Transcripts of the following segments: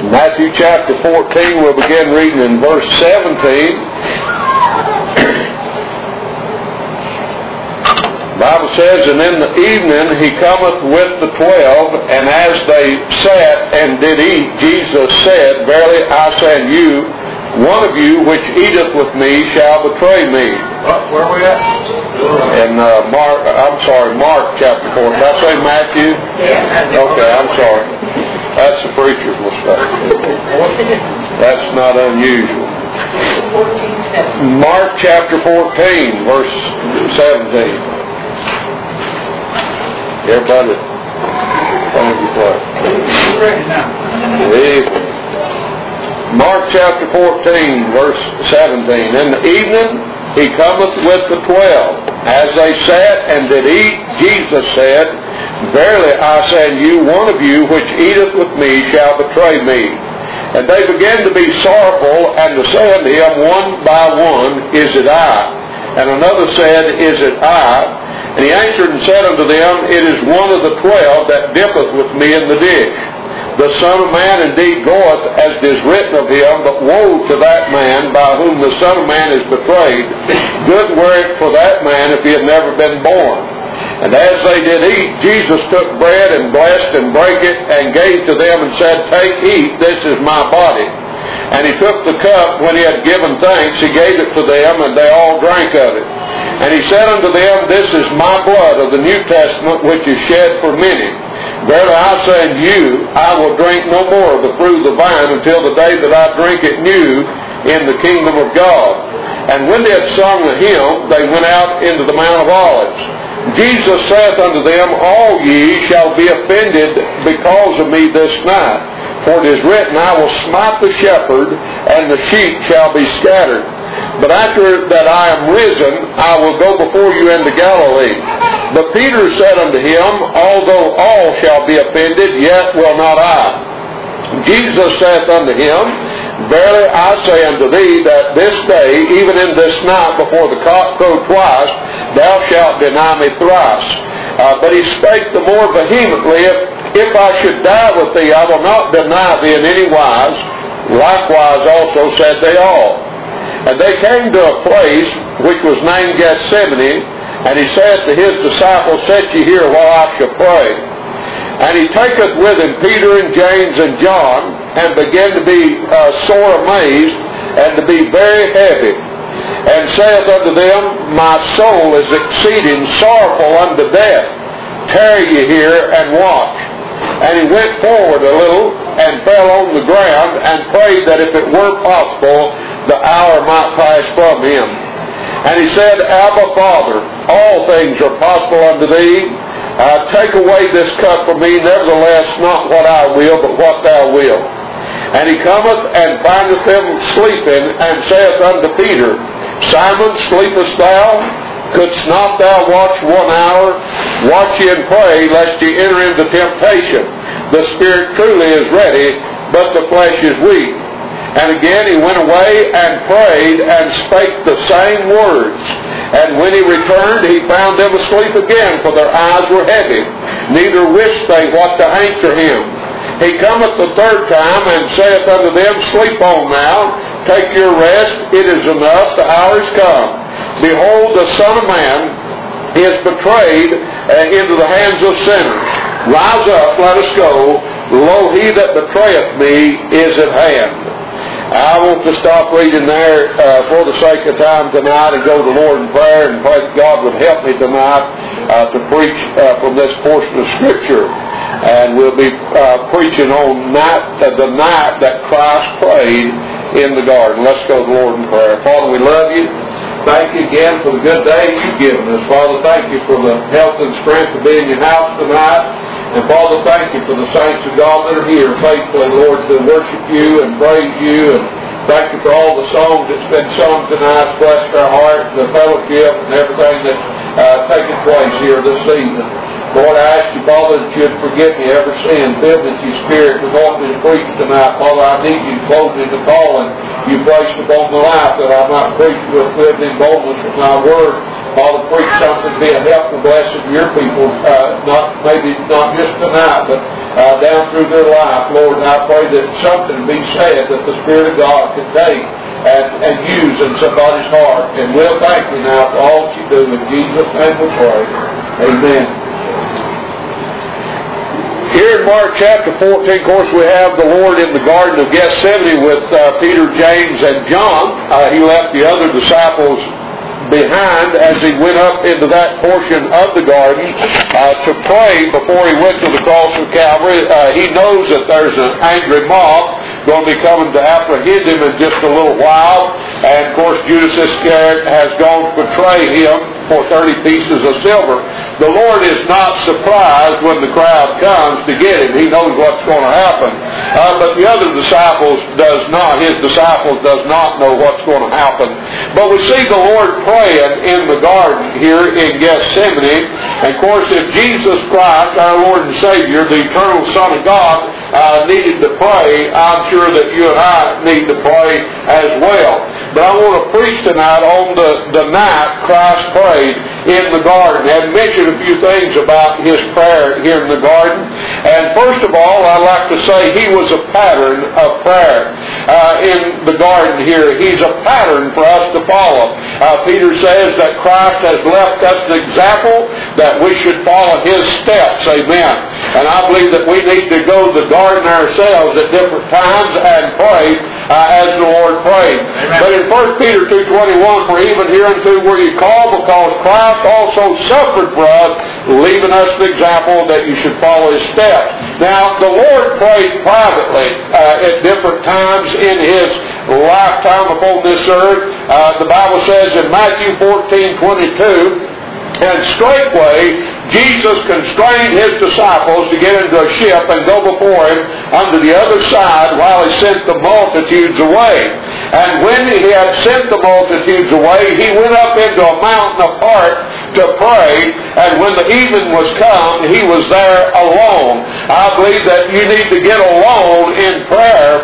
Matthew chapter 14, we'll begin reading in verse 17. The Bible says, "And in the evening he cometh with the 12, and as they sat and did eat, Jesus said, Verily I say unto you, one of you which eateth with me shall betray me." Where are we at? In Mark chapter 4. Did I say Matthew? Yeah. Okay, I'm sorry. That's the preacher's mistake. That's not unusual. Mark chapter 14, verse 17. Everybody, phone you play. Mark chapter 14, verse 17. "In the evening he cometh with the 12. As they sat and did eat, Jesus said, Verily I say unto you, one of you which eateth with me shall betray me. And they began to be sorrowful, and to say unto him one by one, Is it I? And another said, Is it I? And he answered and said unto them, It is one of the 12 that dippeth with me in the dish. The Son of Man indeed goeth as it is written of him, but woe to that man by whom the Son of Man is betrayed. Good were it for that man if he had never been born. And as they did eat, Jesus took bread and blessed and brake it and gave to them and said, Take, eat, this is my body. And he took the cup when he had given thanks, he gave it to them, and they all drank of it. And he said unto them, This is my blood of the New Testament, which is shed for many. Verily I say unto you, I will drink no more of the fruit of the vine until the day that I drink it new in the kingdom of God. And when they had sung the hymn, they went out into the Mount of Olives. Jesus saith unto them, All ye shall be offended because of me this night. For it is written, I will smite the shepherd, and the sheep shall be scattered. But after that I am risen, I will go before you into Galilee. But Peter said unto him, Although all shall be offended, yet will not I. Jesus saith unto him, Verily I say unto thee, that this day, even in this night, before the cock crow twice, thou shalt deny me thrice. But he spake the more vehemently, If I should die with thee, I will not deny thee in any wise. Likewise also said they all. And they came to a place which was named Gethsemane, and he said to his disciples, Sit ye here while I shall pray. And he taketh with him Peter and James and John, and began to be sore amazed, and to be very heavy. And saith unto them, My soul is exceeding sorrowful unto death. Tarry ye here and watch. And he went forward a little, and fell on the ground, and prayed that if it were possible, the hour might pass from him. And he said, Abba, Father, all things are possible unto thee. Take away this cup from me, nevertheless not what I will, but what thou wilt. And he cometh and findeth them sleeping, and saith unto Peter, Simon, sleepest thou? Couldst not thou watch 1 hour? Watch ye and pray, lest ye enter into temptation. The spirit truly is ready, but the flesh is weak. And again he went away and prayed and spake the same words. And when he returned, he found them asleep again, for their eyes were heavy. Neither wist they what to answer him. He cometh the third time, and saith unto them, Sleep on now, take your rest, it is enough, the hour is come. Behold, the Son of Man is betrayed into the hands of sinners. Rise up, let us go. Lo, he that betrayeth me is at hand. I want to stop reading there for the sake of time tonight and go to the Lord in prayer and pray that God would help me tonight to preach from this portion of Scripture. And we'll be preaching on the night that Christ prayed in the garden. Let's go to the Lord in prayer. Father, we love you. Thank you again for the good day you've given us. Father, thank you for the health and strength to be in your house tonight. And Father, thank you for the saints of God that are here faithfully, Lord, to worship you and praise you. And thank you for all the songs that's been sung tonight. Bless our heart, the fellowship, and everything that's taking place here this evening. Lord, I ask you, Father, that you'd forgive me every sin, fill me with your Spirit, to go and preach tonight. Father, I need you closing the calling you placed upon my life, that I might preach with living boldness with my word. Father, preach something to be a help and blessing to your people, not just tonight, but down through their life, Lord. And I pray that something be said that the Spirit of God could take and use in somebody's heart. And we'll thank you now for all that you do. In Jesus' name we pray. Amen. Here in Mark chapter 14, of course, we have the Lord in the Garden of Gethsemane with Peter, James, and John. He left the other disciples behind as he went up into that portion of the garden to pray before he went to the cross of Calvary. He knows that there's an angry mob going to be coming to apprehend him in just a little while. And, of course, Judas Iscariot has gone to betray him for 30 pieces of silver. The Lord is not surprised when the crowd comes to get him. He knows what's going to happen. But the other disciples does not. His disciples does not know what's going to happen. But we see the Lord praying in the garden here in Gethsemane. And of course, if Jesus Christ, our Lord and Savior, the eternal Son of God, needed to pray, I'm sure that you and I need to pray as well. But I want to preach tonight on the night Christ prayed in the garden and mention a few things about his prayer here in the garden. And first of all, I'd like to say he was a pattern of prayer in the garden here. He's a pattern for us to follow. Peter says that Christ has left us an example that we should follow his steps. Amen. And I believe that we need to go to the garden ourselves at different times and pray as the Lord prayed. Amen. But in 1 Peter 2:21, for even hereunto were you called, because Christ also suffered for us, leaving us an example that you should follow his steps. Now, the Lord prayed privately at different times in his lifetime upon this earth. The Bible says in Matthew 14:22, and straightway Jesus constrained his disciples to get into a ship and go before him unto the other side while he sent the multitudes away. And when he had sent the multitudes away, he went up into a mountain apart to pray, and when the evening was come, he was there alone. I believe that you need to get alone in prayer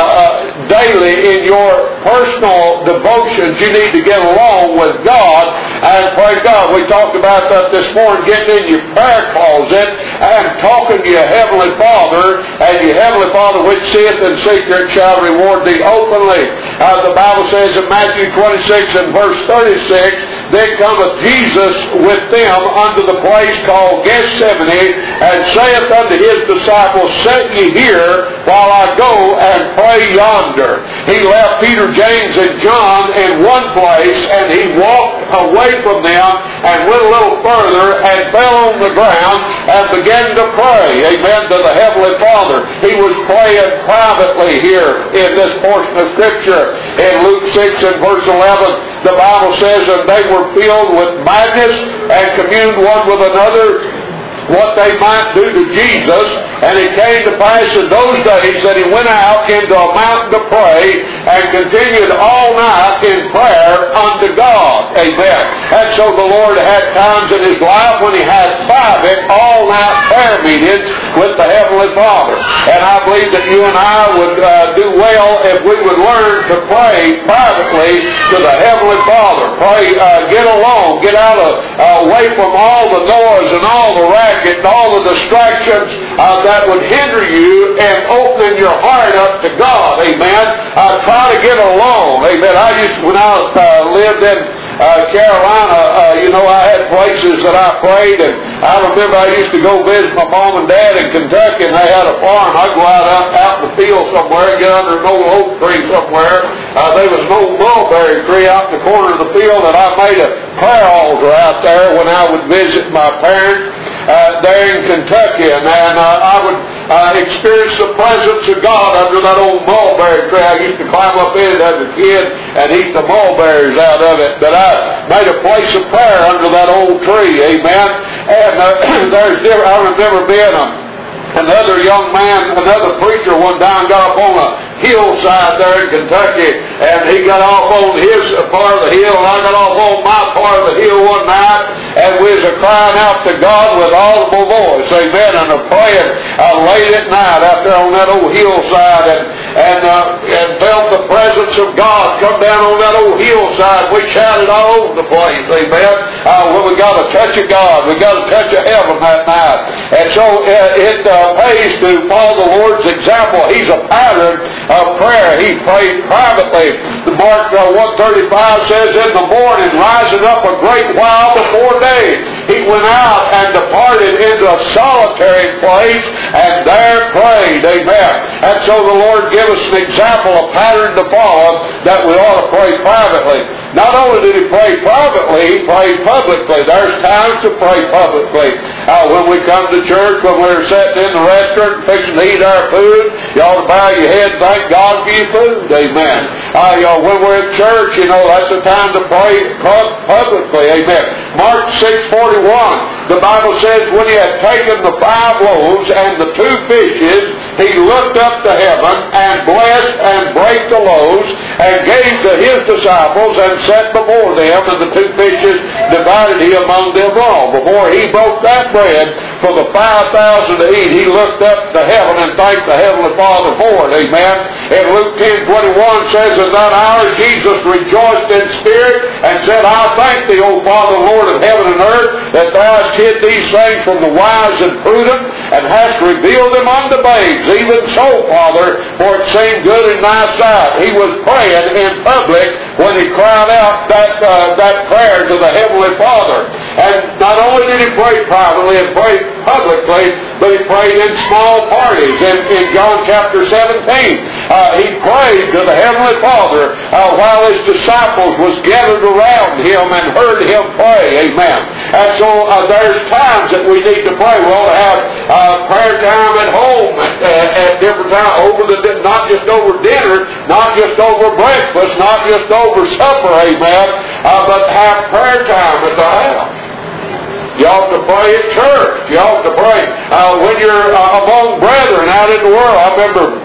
daily in your personal devotions. You need to get alone with God and pray God. We talked about that this morning, getting in your prayer closet and talking to your Heavenly Father, and your Heavenly Father which seeth in secret shall reward thee openly. The Bible says in Matthew 26 and verse 36, then cometh Jesus with them unto the place called Gethsemane, and saith unto his disciples, sit ye here while I go and pray yonder. He left Peter, James, and John in one place, and he walked away from them and went a little further and fell on the ground and began to pray, amen, to the Heavenly Father. He was praying privately here in this portion of Scripture. In Luke 6 and verse 11, the Bible says, and they were filled with madness and communed one with another what they might do to Jesus. And it came to pass in those days that he went out into a mountain to pray and continued all night in prayer unto God. Amen. And so the Lord had times in his life when he had private all-night prayer meetings with the Heavenly Father. And I believe that you and I would do well if we would learn to pray privately to the Heavenly Father. Pray, get alone, get out away from all the noise and all the racket and all the distractions that would hinder you in opening your heart up to God. Amen. Try to get alone. Amen. When I lived in Carolina, I had places that I prayed, and I remember I used to go visit my mom and dad in Kentucky, and they had a farm. I'd go out in the field somewhere, get under an old oak tree somewhere. There was an old mulberry tree out in the corner of the field, and I made a prayer altar out there when I would visit my parents there in Kentucky, and I would experience the presence of God under that old mulberry tree. I used to climb up in it as a kid and eat the mulberries out of it, but I made a place of prayer under that old tree, amen. And I remember being another young man, another preacher one time got up on a hillside there in Kentucky, and he got off on his part of the hill, and I got off on my part of the hill one night, and we was crying out to God with audible voice, amen, and praying late at night out there on that old hillside, and felt the presence of God come down on that old hillside. We shouted all over the place, amen. Well, we got a touch of God, we got a touch of heaven that night, and so it pays to follow the Lord's example. He's a pattern of prayer. He prayed privately. Mark 1:35 says, in the morning, rising up a great while before day, he went out and departed into a solitary place, and there prayed. Amen. And so the Lord gave us an example, a pattern to follow, that we ought to pray privately. Not only did he pray privately, he prayed publicly. There's times to pray publicly. When we come to church, when we're sitting in the restaurant fixing to eat our food, you ought to bow your head and thank God for your food. Amen. When we're at church, that's the time to pray publicly. Amen. Mark 6:41, the Bible says, when he had taken the 5 loaves and the 2 fishes, he looked up to heaven and blessed and brake the loaves and gave to his disciples and set before them, and the 2 fishes divided he among them all. Before he broke that bread for the 5,000 to eat, he looked up to heaven and thanked the Heavenly Father for it. Amen. And Luke 10:21 says, in that hour Jesus rejoiced in spirit and said, I thank thee, O Father, Lord of heaven and earth, that thou hast hid these things from the wise and prudent, and hast revealed them unto babes. Even so, Father, for it seemed good in thy sight. He was praying in public when he cried out that prayer to the Heavenly Father. And not only did he pray privately and pray publicly, but he prayed in small parties. In John chapter 17, he prayed to the Heavenly Father while his disciples was gathered around him and heard him pray. Amen. And so there's times that we need to pray. We ought to have prayer time at home at different times, not just over dinner, not just over breakfast, not just over supper, amen, but have prayer time at the house. You ought to pray at church. You ought to pray when you're among brethren out in the world. I remember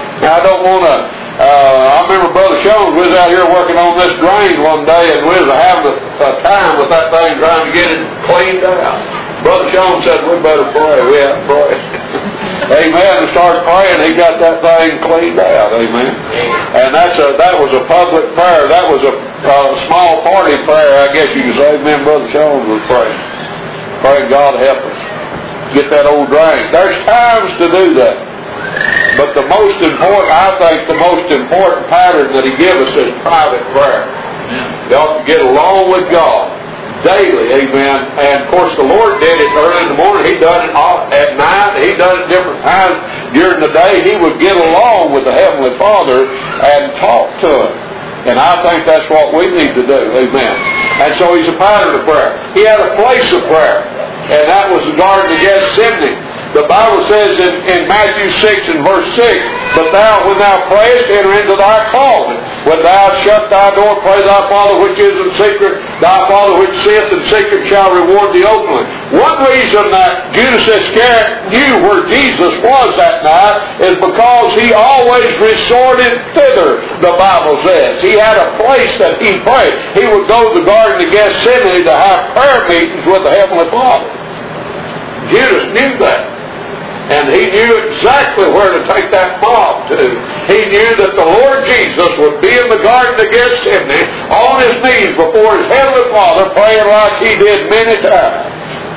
Brother Jones was out here working on this drain one day, and we was having a time with that thing trying to get it cleaned out. Brother Jones said, we better pray. We have to pray. Amen. And started praying. He got that thing cleaned out. Amen. And that was a public prayer. That was a small party prayer, I guess you could say. Amen. Brother Jones was praying. Praying God help us get that old drain. There's times to do that. But the most important pattern that he gives us is private prayer. You ought to get along with God daily, amen. And of course the Lord did it early in the morning. He done it at night. He done it different times during the day. He would get along with the Heavenly Father and talk to Him. And I think that's what we need to do, amen. And so he's a pattern of prayer. He had a place of prayer, and that was the Garden of Gethsemane. The Bible says in Matthew 6 and verse 6, but thou, when thou prayest, enter into thy closet. When thou shut thy door, pray thy Father which is in secret. Thy Father which sitteth in secret shall reward thee openly. One reason that Judas Iscariot knew where Jesus was that night is because he always resorted thither, the Bible says. He had a place that he prayed. He would go to the Garden of Gethsemane to have prayer meetings with the Heavenly Father. Judas knew that. And he knew exactly where to take that mob to. He knew that the Lord Jesus would be in the Garden of Gethsemane on his knees before his Heavenly Father, praying like he did many times.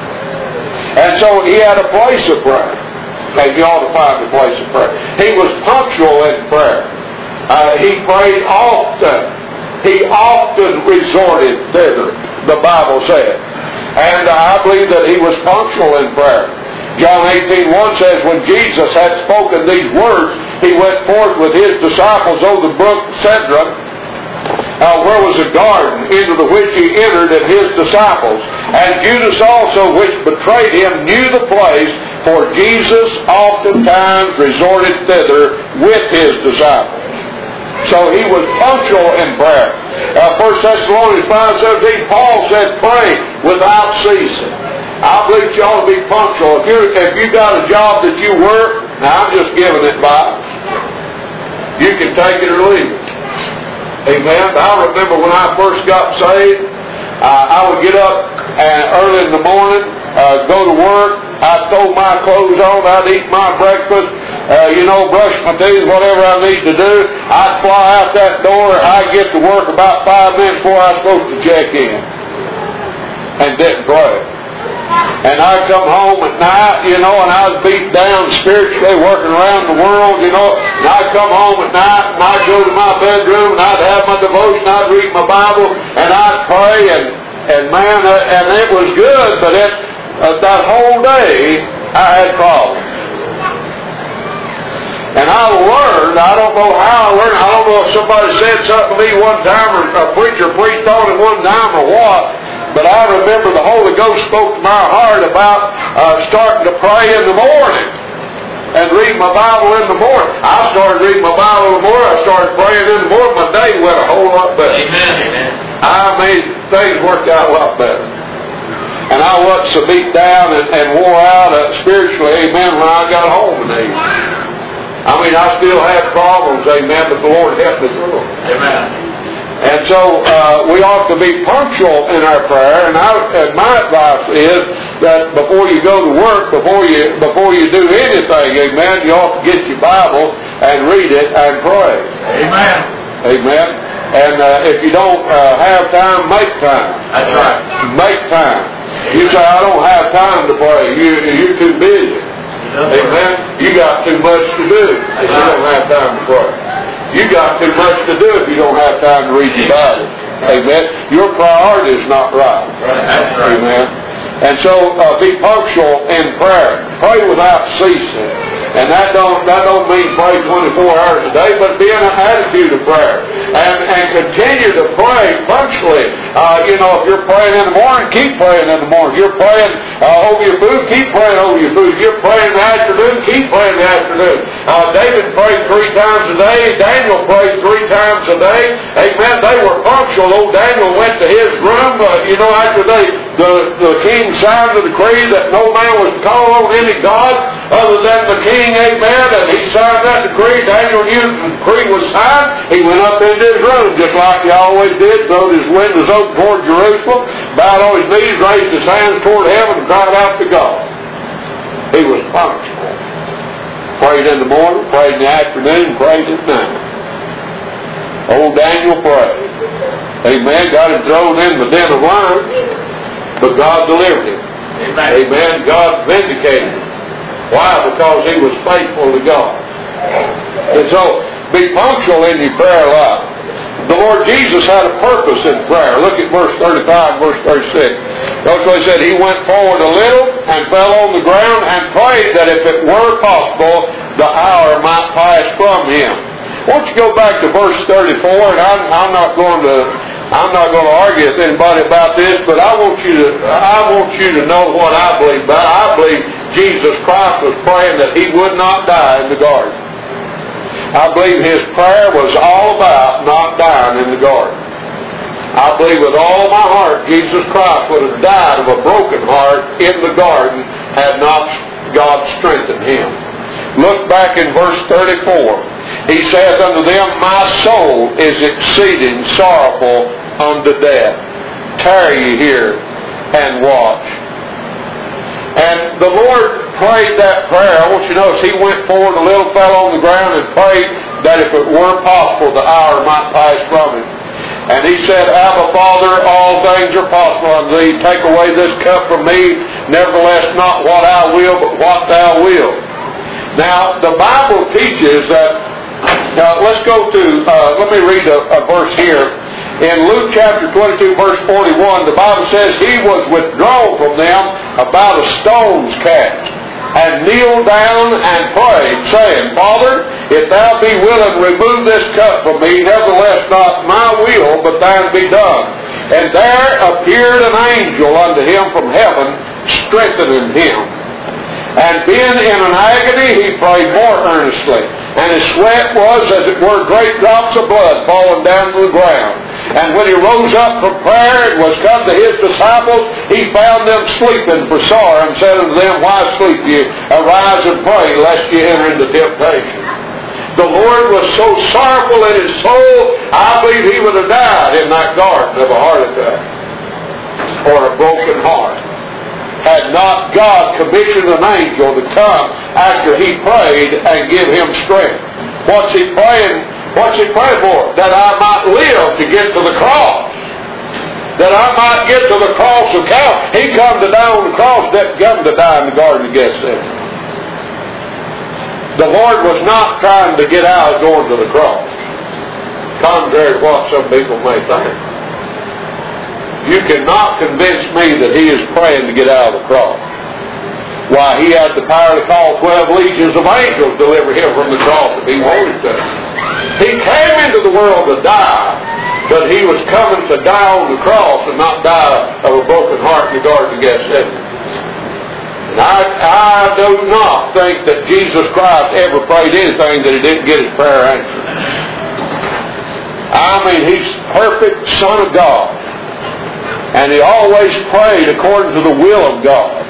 And so he had a place of prayer. And you ought to find a place of prayer. He was punctual in prayer. He prayed often. He often resorted thither, the Bible said. And I believe that he was punctual in prayer. John 18:1 says, when Jesus had spoken these words, he went forth with his disciples over the brook Cedron, where was a garden, into the which he entered and his disciples. And Judas also, which betrayed him, knew the place, for Jesus oftentimes resorted thither with his disciples. So he was punctual in prayer. 1 Thessalonians 5:17, Paul said, pray without ceasing. I believe you ought to be punctual. If you got a job that you work, now I'm just giving it by. You can take it or leave it. Amen. I remember when I first got saved, I would get up early in the morning, go to work. I'd throw my clothes on. I'd eat my breakfast, brush my teeth, whatever I need to do. I'd fly out that door. I'd get to work about 5 minutes before I was supposed to check in. And didn't pray. And I'd come home at night, and I was beat down spiritually, working around the world, and I'd come home at night, and I'd go to my bedroom, and I'd have my devotion, I'd read my Bible, and I'd pray, and man, and it was good, but that whole day, I had problems. And I learned, I don't know how I learned, I don't know if somebody said something to me one time, or a preacher preached on it one time, or what, but I remember the Holy Ghost spoke to my heart about starting to pray in the morning and read my Bible in the morning. I started reading my Bible in the morning. I started praying in the morning. My day went a whole lot better. Amen. I mean, things worked out a lot better. And I wasn't so beat down and wore out spiritually, amen, when I got home in the evening. I mean, I still had problems, amen, but the Lord helped me through them. Amen. And so we ought to be punctual in our prayer. And my advice is that before you go to work, before you do anything, amen, you ought to get your Bible and read it and pray. Amen. Amen. And if you don't have time, make time. That's right. Make time. You say, I don't have time to pray. You're too busy. Amen. You got too much to do if you don't have time to pray. You got too much to do if you don't have time to read your Bible. Amen. Your priority is not right. That's right. Amen. And so be punctual in prayer. Pray without ceasing. And that don't mean pray 24 hours a day, but be in an attitude of prayer. And continue to pray punctually. If you're praying in the morning, keep praying in the morning. If you're praying over your food, keep praying over your food. If you're praying in the afternoon, keep praying in the afternoon. David prayed 3 times a day. Daniel prayed 3 times a day. Amen. They were punctual. Old Daniel went to his room, after the king signed the decree that no man was to call on any god other than the king, amen, and he signed that decree. Daniel knew the decree was signed. He went up into his room just like he always did, throwed his windows open toward Jerusalem, bowed on his knees, raised his hands toward heaven, and cried out to God. He was punctual. Prayed in the morning, prayed in the afternoon, prayed at night. Old Daniel prayed. Amen. Got him thrown in the den of lions, but God delivered him. Amen. God vindicated him. Why? Because he was faithful to God. And so, be punctual in your prayer life. The Lord Jesus had a purpose in prayer. Look at verse 35, verse 36. That's what he said. He went forward a little and fell on the ground and prayed that if it were possible, the hour might pass from him. Why don't you go back to verse 34, and I'm not going to argue with anybody about this, but I want you to know what I believe about. I believe Jesus Christ was praying that he would not die in the garden. I believe his prayer was all about not dying in the garden. I believe with all my heart Jesus Christ would have died of a broken heart in the garden had not God strengthened him. Look back in verse 34. He saith unto them, my soul is exceeding sorrowful unto death. Tarry ye here and watch. And the Lord prayed that prayer. I want you to notice he went forward a little, fell on the ground, and prayed that if it were possible, the hour might pass from him. And he said, Abba, Father, all things are possible unto thee. Take away this cup from me. Nevertheless, not what I will, but what thou wilt. Now, the Bible teaches that, let's go to, let me read a verse here. In Luke chapter 22, verse 41, the Bible says, he was withdrawn from them about a stone's cast, and kneeled down and prayed, saying, Father, if thou be willing, remove this cup from me, nevertheless not my will, but thine be done. And there appeared an angel unto him from heaven, strengthening him. And being in an agony, he prayed more earnestly. And his sweat was, as it were, great drops of blood falling down to the ground. And when he rose up from prayer and was come to his disciples, he found them sleeping for sorrow, and said unto them, why sleep ye? Arise and pray, lest ye enter into temptation. The Lord was so sorrowful in his soul, I believe he would have died in that garden of a heart attack or a broken heart, had not God commissioned an angel to come after he prayed and give him strength. What's he praying? What's he praying for? That I might live to get to the cross. That I might get to the cross of Calvary. He come to die on the cross, didn't come to die in the Garden of Gethsemane. The Lord was not trying to get out of going to the cross, contrary to what some people may think. You cannot convince me that he is praying to get out of the cross. Why, he had the power to call 12 legions of angels to deliver him from the cross if he wanted to. He came into the world to die, but he was coming to die on the cross and not die of a broken heart in the Garden of Gethsemane. And I do not think that Jesus Christ ever prayed anything that he didn't get his prayer answered. I mean, he's perfect Son of God. And he always prayed according to the will of God.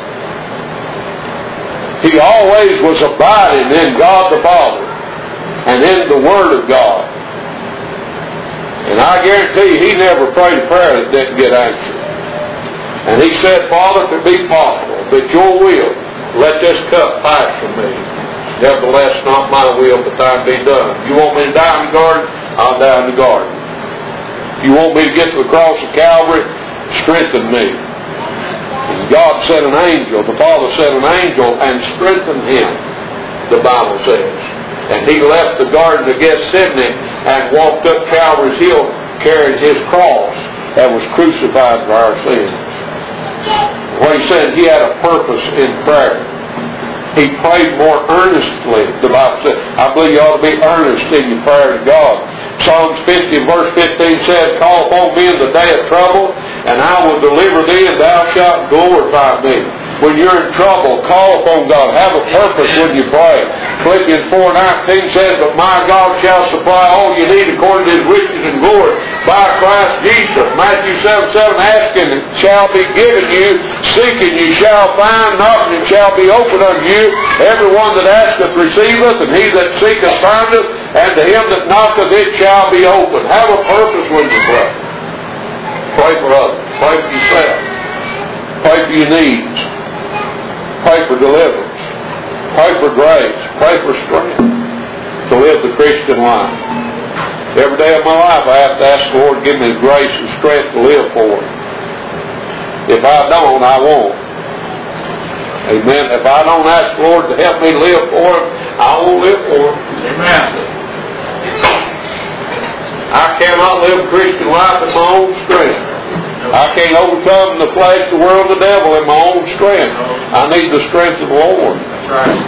He always was abiding in God the Father and in the Word of God. And I guarantee he never prayed a prayer that didn't get answered. And he said, Father, if it be possible, that your will, let this cup pass from me. Nevertheless, not my will, but thine be done. You want me to die in the garden? I'll die in the garden. You want me to get to the cross of Calvary? Strengthen me. And God sent an angel, the Father sent an angel and strengthened him, the Bible says. And he left the Garden of Gethsemane and walked up Calvary's hill carrying his cross that was crucified for our sins. What he said, he had a purpose in prayer. He prayed more earnestly, the Bible said. I believe you ought to be earnest in your prayer to God. Psalms 50 verse 15 says, call upon me in the day of trouble, and I will deliver thee, and thou shalt glorify me. When you're in trouble, call upon God. Have a purpose when you pray. Philippians 4:19 says, but my God shall supply all you need according to his riches and glory by Christ Jesus. Matthew 7:7, asking it shall be given you, seeking you shall find, knocking it shall be opened unto you. Everyone that asketh receiveth, and he that seeketh findeth, and to him that knocketh it shall be opened. Have a purpose when you pray. Pray for others. Pray for yourself. Pray for your needs. Pray for deliverance. Pray for grace. Pray for strength to live the Christian life. Every day of my life I have to ask the Lord to give me the grace and strength to live for Him. If I don't, I won't. Amen. If I don't ask the Lord to help me live for Him, I won't live for Him. Amen. I cannot live a Christian life in my own strength. I can't overcome the flesh, the world, the devil in my own strength. I need the strength of the Lord. That's right.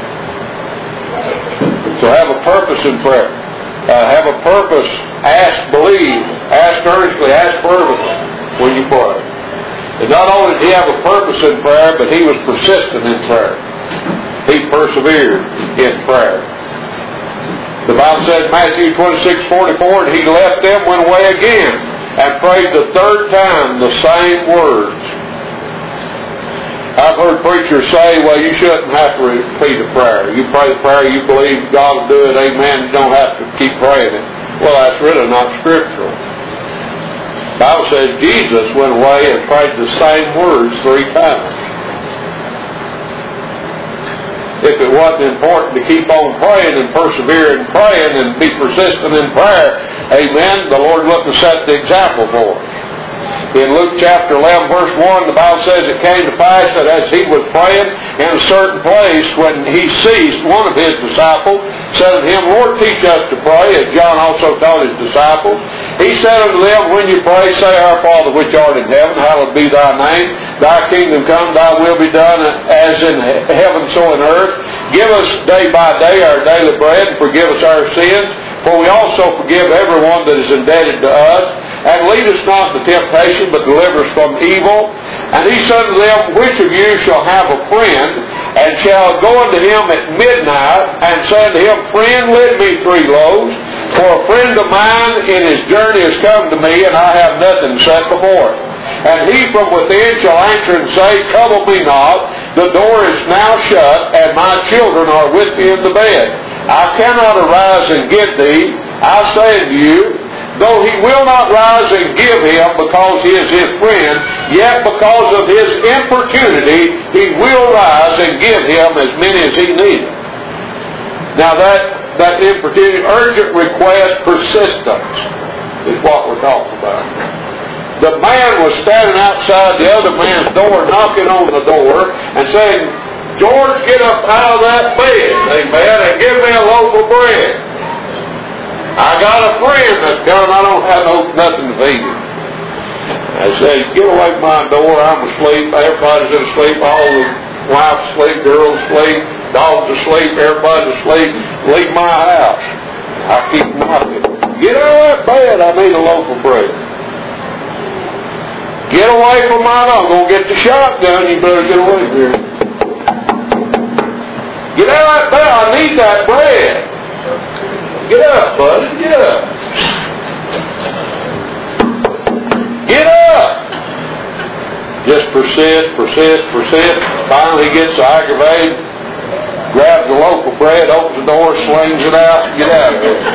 So have a purpose in prayer. Have a purpose. Ask, believe. Ask earnestly. Ask fervently when you pray. And not only did he have a purpose in prayer, but he was persistent in prayer. He persevered in prayer. The Bible says, Matthew 26:44, and he left them, went away again, and prayed the third time the same words. I've heard preachers say, well, you shouldn't have to repeat a prayer. You pray the prayer, you believe God will do it, amen, you don't have to keep praying it. Well, that's really not scriptural. The Bible says Jesus went away and prayed the same words 3 times. If it wasn't important to keep on praying and persevere in praying and be persistent in prayer, amen, the Lord wouldn't have set the example for us. In Luke chapter 11 verse 1, the Bible says it came to pass that as he was praying in a certain place, when he ceased, one of his disciples said unto him, Lord, teach us to pray, as John also taught his disciples. He said unto them, when you pray, say, Our Father which art in heaven, hallowed be thy name. Thy kingdom come, thy will be done, as in heaven so in earth. Give us day by day our daily bread, and forgive us our sins, for we also forgive everyone that is indebted to us. And lead us not into temptation, but deliver us from evil. And he said to them, which of you shall have a friend, and shall go unto him at midnight, and say unto him, Friend, lend me 3 loaves, for a friend of mine in his journey has come to me, and I have nothing to set before him. And he from within shall answer and say, Trouble me not, the door is now shut, and my children are with me in the bed. I cannot arise and get thee. I say unto you, though he will not rise and give him because he is his friend, yet because of his importunity, he will rise and give him as many as he needeth. Now that importunity, urgent request, persistence is what we're talking about. The man was standing outside the other man's door, knocking on the door and saying, George, get up out of that bed, amen, and give me a loaf of bread. I got a friend that's come, I don't have nothing to feed him. I said, get away from my door, I'm asleep, everybody's asleep, all the wives asleep, girls asleep, dogs asleep, everybody's asleep, leave my house. I keep knocking. Get out of that bed, I need a loaf of bread. Get away from mine, I'm going to get the shotgun, you better get away from here. Get out of that bed, I need that bread. Get up, buddy, get up. Get up! Just persist. Finally he gets aggravated, grabs a loaf of bread, opens the door, slings it out, and get out of here.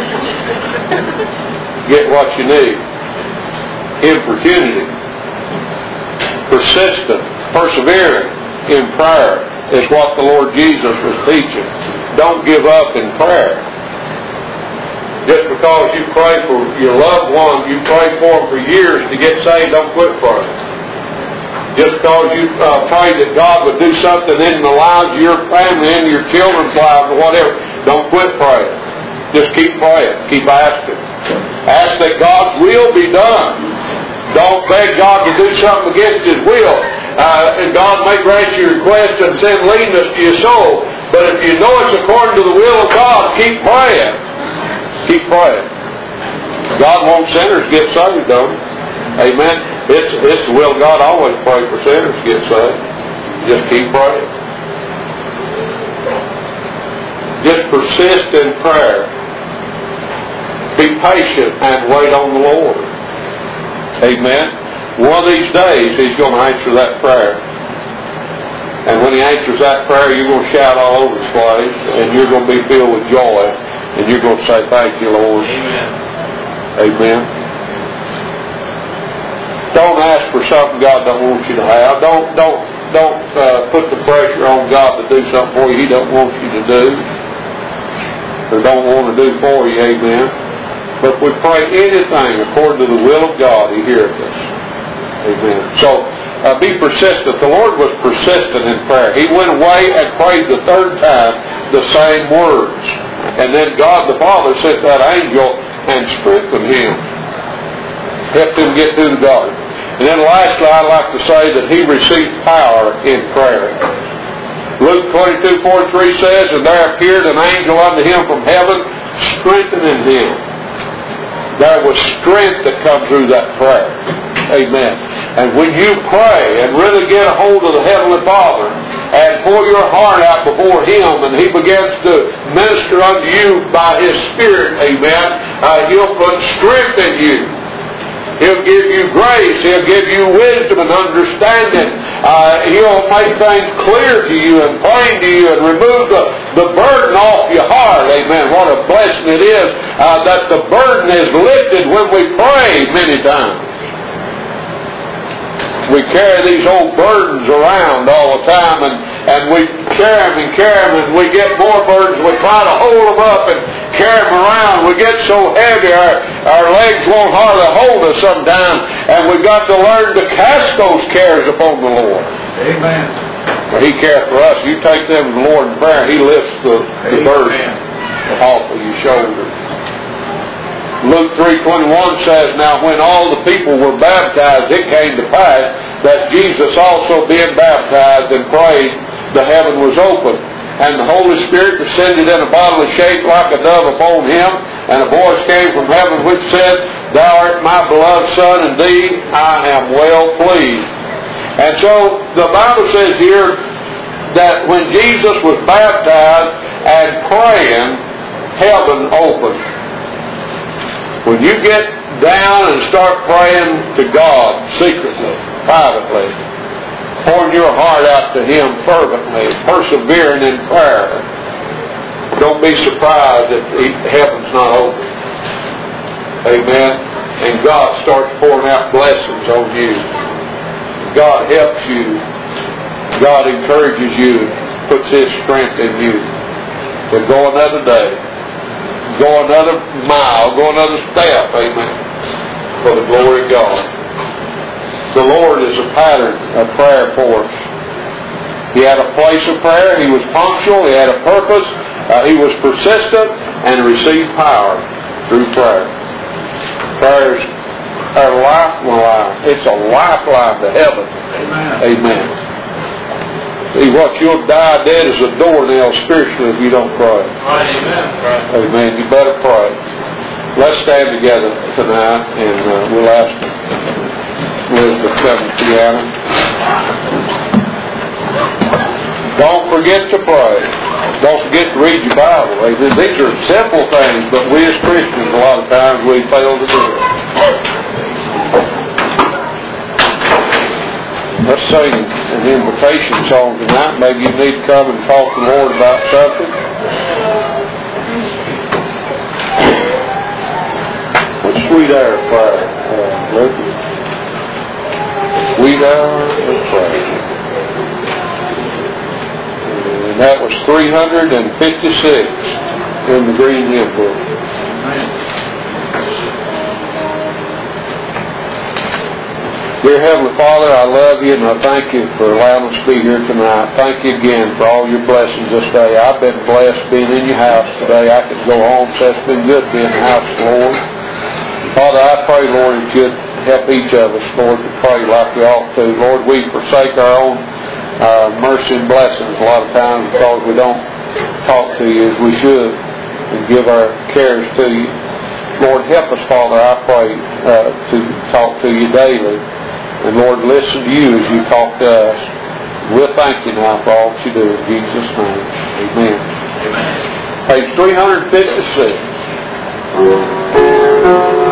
Get what you need. Importunity. Persistent, persevering in prayer is what the Lord Jesus was teaching. Don't give up in prayer. Just because you pray for your loved one, you pray for them for years to get saved, don't quit praying. Just because you pray that God would do something in the lives of your family, in your children's lives, or whatever, don't quit praying. Just keep praying. Keep asking. Ask that God's will be done. Don't beg God to do something against His will. And God may grant your request and send leanness to your soul. But if you know it's according to the will of God, keep praying. Keep praying. God wants sinners to get saved, don't He? Amen. It's the will of God. I always pray for sinners to get saved. Just keep praying. Just persist in prayer. Be patient and wait on the Lord. Amen. One of these days He's going to answer that prayer. And when He answers that prayer, you're going to shout all over the place, and you're going to be filled with joy. And you're going to say, thank you, Lord. Amen. Amen. Don't ask for something God don't want you to have. Don't put the pressure on God to do something for you He don't want you to do. Or don't want to do for you. Amen. But if we pray anything according to the will of God, He heareth us. Amen. So, be persistent. The Lord was persistent in prayer. He went away and prayed the third time the same words. And then God the Father sent that angel and strengthened him. Helped him get through the garden. And then lastly, I'd like to say that he received power in prayer. Luke 22:43 says, and there appeared an angel unto him from heaven, strengthening him. There was strength that come through that prayer. Amen. And when you pray and really get a hold of the Heavenly Father and pour your heart out before Him, and He begins to minister unto you by His Spirit, amen, He'll put strength in you. He'll give you grace. He'll give you wisdom and understanding. He'll make things clear to you and plain to you and remove the burden off your heart. Amen. What a blessing it is that the burden is lifted when we pray many times. We carry these old burdens around all the time, and we carry them, and we get more burdens. We try to hold them up and carry them around. We get so heavy, our legs won't hardly hold us sometimes, and we've got to learn to cast those cares upon the Lord. Amen. He cares for us. You take them to the Lord in prayer, He lifts the burden off of your shoulders. Luke 3:21 says, now when all the people were baptized, it came to pass that Jesus also being baptized and prayed, the heaven was opened, and the Holy Spirit descended in a bodily shape like a dove upon him, and a voice came from heaven which said, Thou art my beloved Son, and thee I am well pleased. And so the Bible says here that when Jesus was baptized and praying, heaven opened. When you get down and start praying to God secretly, privately, pouring your heart out to Him fervently, persevering in prayer, don't be surprised if heaven's not open. Amen. And God starts pouring out blessings on you. God helps you. God encourages you, puts His strength in you to go another day, go another mile, go another step. Amen. For the glory of God. The Lord is a pattern of prayer for us. He had a place of prayer. He was punctual. He had a purpose. He was persistent and received power through prayer. Prayer is our lifeline. It's a lifeline to heaven. Amen. Amen. See what? You'll die dead as a doornail spiritually if you don't pray. Amen. Amen. You better pray. Let's stand together tonight and we'll ask Liz to come to piano. Don't forget to pray. Don't forget to read your Bible. These are simple things, but we as Christians, a lot of times, we fail to do it. Let's sing an invitation song tonight. Maybe you need to come and talk to the Lord about something. What sweet hour of prayer, Luke? Sweet hour of prayer. And that was 356 in the Green Hymn Book. Dear Heavenly Father, I love you and I thank you for allowing us to be here tonight. Thank you again for all your blessings this day. I've been blessed being in your house today. I could go home, so it's been good being in the house of the Lord. Father, I pray, Lord, that you'd help each of us, Lord, to pray like we ought to. Lord, we forsake our own mercy and blessings a lot of times because we don't talk to you as we should and give our cares to you. Lord, help us, Father, I pray, to talk to you daily. And Lord, listen to you as you talk to us. We'll thank you now for all that you do in Jesus' name. Amen. Amen. Page 356.